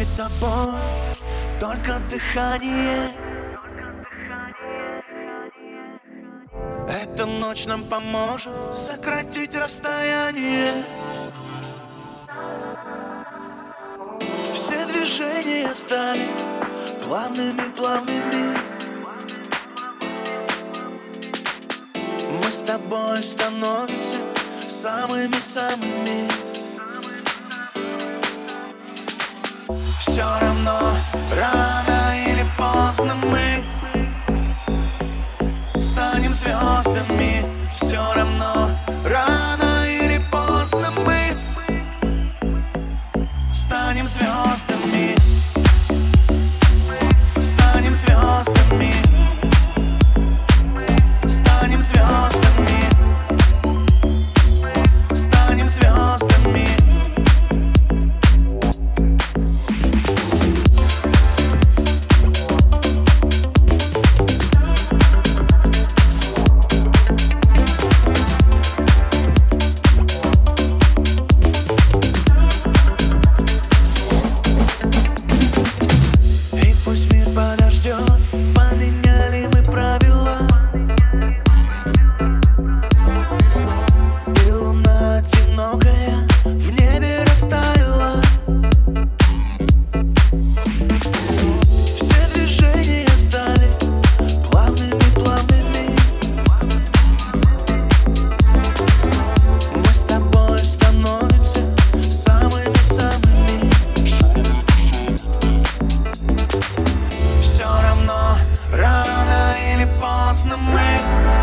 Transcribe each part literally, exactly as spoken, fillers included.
перед тобой только дыхание. Эта ночь нам поможет сократить расстояние. Все движения стали плавными-плавными. Мы с тобой становимся самыми-самыми. Все равно, рано или поздно мы станем звездами. Все равно, рано или поздно мы станем звездами. Станем звездами. Станем звездами. Станем звездами. Поменяли мы правила, и луна одинокая в небе растаяла. Все движения стали плавными-плавными. Мы с тобой становимся самыми-самыми. Все равно, рано или поздно мы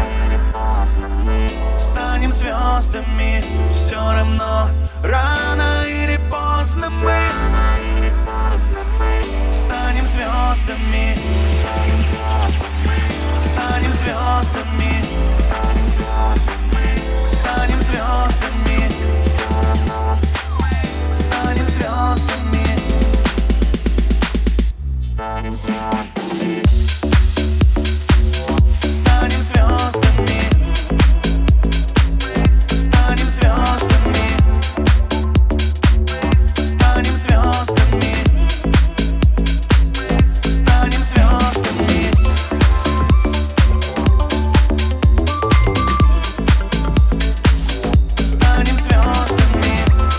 станем звездами. Все равно, рано или поздно мы станем звездами. Станем звездами. Станем звездами. Станем звездами. Станем звездами. Станем звездами. Станем звездами. Станем звездами. Станем звездами. Станем звездами.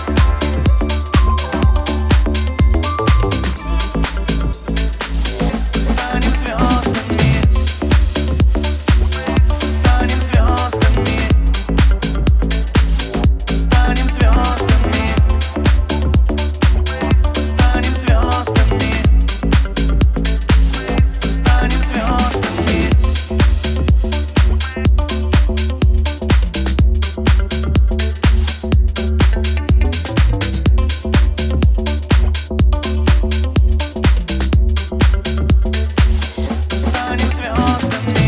Станем звездами. Станем звездами. Станем звездами. Станем звездами. Станем звездами. Станем звездами.